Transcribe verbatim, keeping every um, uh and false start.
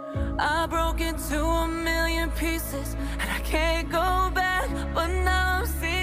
I broke into a million pieces, and I can't go back, but now I'm seeing